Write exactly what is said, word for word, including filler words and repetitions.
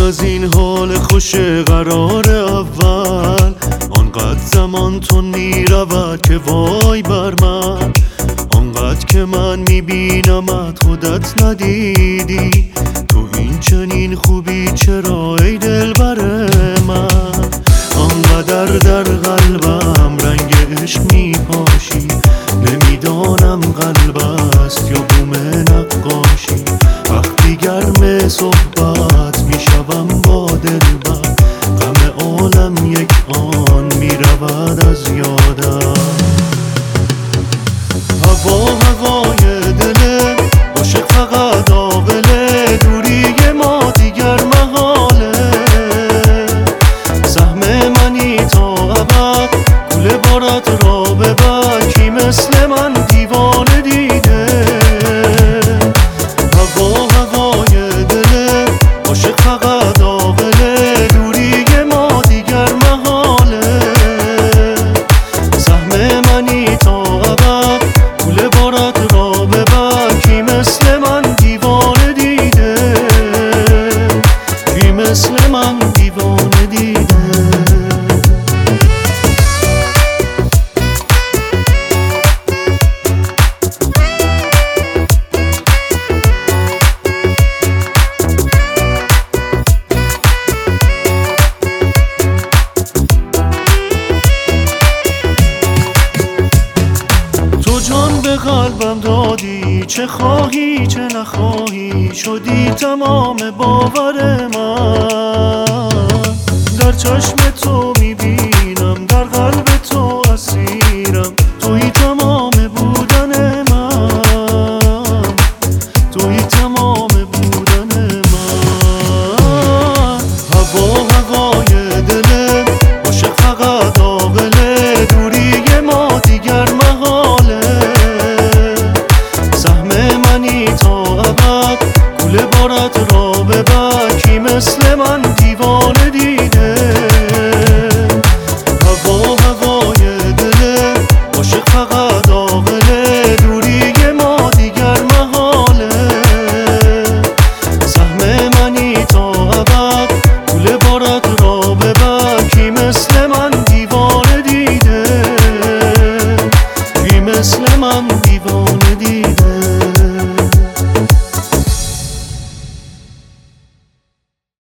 از این حال خوش قرار اول، آنقدر زمان تو میرود که وای بر من، آنقدر که من میبینمت خودت ندیدی، تو این چنین خوبی چرا ای دلبر من؟ آنقدر در قلبم رنگ عشق میپاشی، نمیدانم قلب است یا بوم نقاشی، وقتی گرم صحبت میشوم با دلبر، غم عالم یک آن میرود از یادم. هوا هوای دل عاشق فقط عاقله، دوری ما دیگر محاله، سهم منی تا ابد کوله بارت را ببر، کی مثل من دیوانه دیده. هوا هوای دل عاشق فقط عاقله، دوری ما دیگر محاله، سهم منی تا ابد کوله بارت را ببر، کی مثل من دیوانه دیده، کی مثل من دیوانه دیده. جان به قلبم دادی، چه خواهی چه نخواهی، شدی تمام باور من، در چشم تو میبینم در قلب